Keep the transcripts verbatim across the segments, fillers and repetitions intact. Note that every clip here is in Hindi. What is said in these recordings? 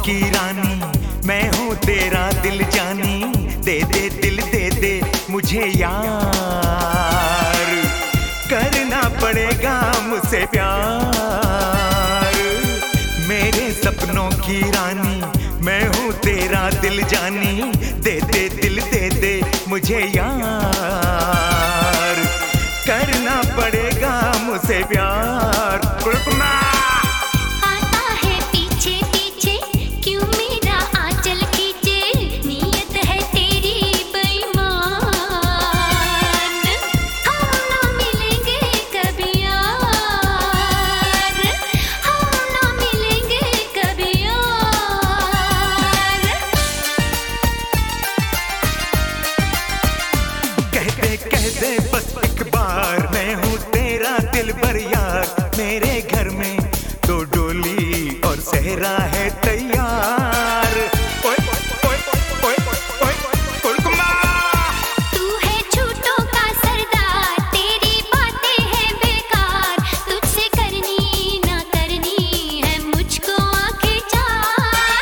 की रानी, मैं हूँ तेरा दिल जानी। दे दे दिल दे दे मुझे यार, करना पड़ेगा मुझसे प्यार। मेरे सपनों की रानी, मैं हूँ तेरा दिल जानी। दे दे दिल दे दे मुझे यार, करना पड़ेगा मुझसे प्यार। आता है पीछे पीछे क्यों मेरा आंचल खींचे, नीयत है तेरी बेईमान। हम ना मिलेंगे कभी यार, हम ना मिलेंगे कभी यार। कह दे कह दे बस एक बार, मैं हूँ तेरा दिलबर यार। मेरे घर में दो डोली और सहरा है तैयार। ओए ओए ओए ओए कुलकुमा, तू है झूठों का सरदार, तेरी बातें हैं बेकार। तुझसे करनी ना करनी है मुझको आंखें चार।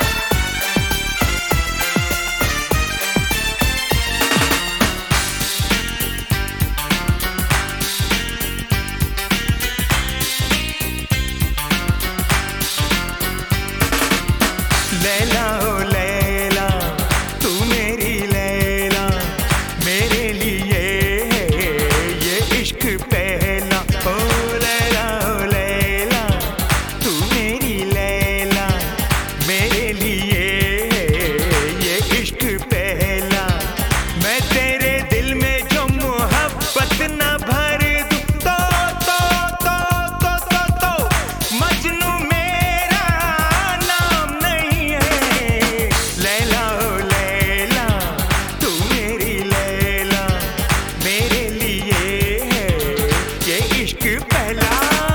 लैला ओ लैला, तू मेरी लैला। मेरे लिए ये इश्क पहला। ओ लैला ओ लैला, तू मेरी लैला। मेरे लिए ये इश्क पहला। मैं तेरे दिल में जो मोहब्बत न भर दूं, तो तो तो तो तो तो मजनू मेरा नाम नहीं है। लैला ओ लैला, तू मेरी लैला। मेरे लिए ये इश्क पहला।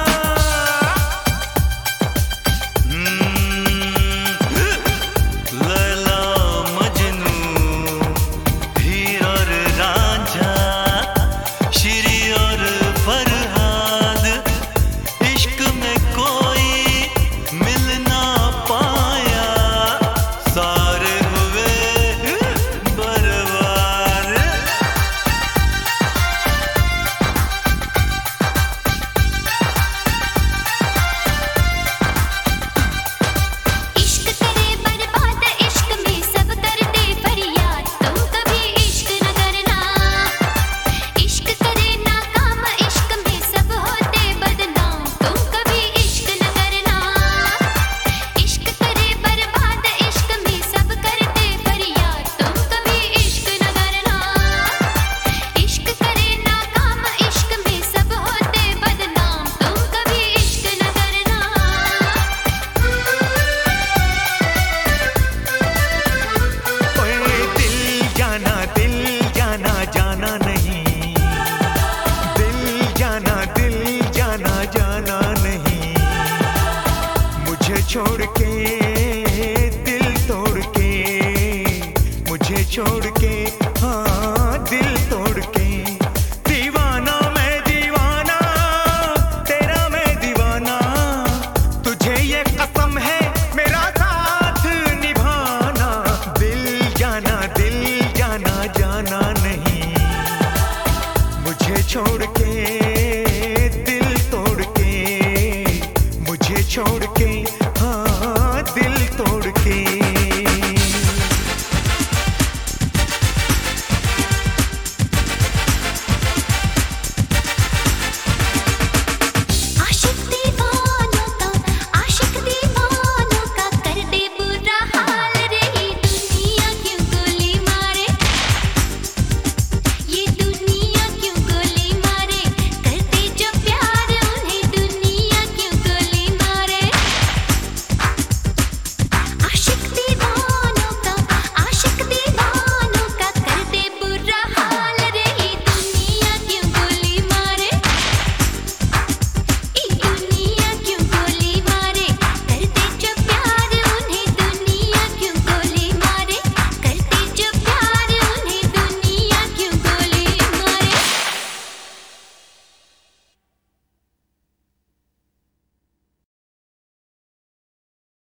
लैला मजनू, हीर और रांझा, श्री और फरहाद। इश्क में कोई मिल ना पाया, सारे हुए बर्बाद। इश्क करे बर्बाद, इश्क में सब करते फरियाद। तुम कभी इश्क न करना, इश्क करे नाकाम, इश्क में सब होते बदनाम। तुम कभी इश्क न करना, इश्क करे बर्बाद, इश्क में सब करते फरियाद। तुम कभी इश्क न करना, इश्क करे नाकाम, इश्क में सब होते बदनाम। तुम कभी इश्क न करना। ओए दिल जाना दिल जाना जाना नहीं, दिल जाना दिल जाना जाना नहीं। मुझे छोड़ के दिल तोड़ के, मुझे छोड़ के हाँ दिल तोड़